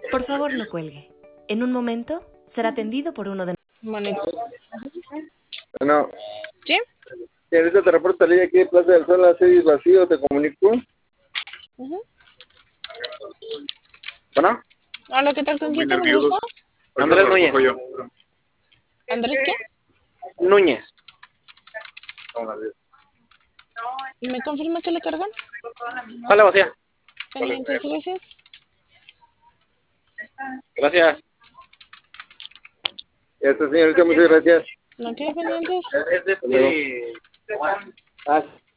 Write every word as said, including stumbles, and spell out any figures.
Por favor, no cuelgue. En un momento será atendido por uno de Manito. Bueno, ¿Sí? sí, ahorita te reporto salida aquí de Plaza del Sol, a seis vacío, te comunico. Uh-huh. Bueno, Hola, ¿qué tal? ¿Con quién tengo el gusto? Andrés Núñez. ¿Andrés qué? Núñez. ¿Me confirma que le cargan? Hola, vacía. Pendientes, gracias. Gracias. Ya está, señorita, muchas gracias. ¿No qué pendientes? Hasta luego. Ah,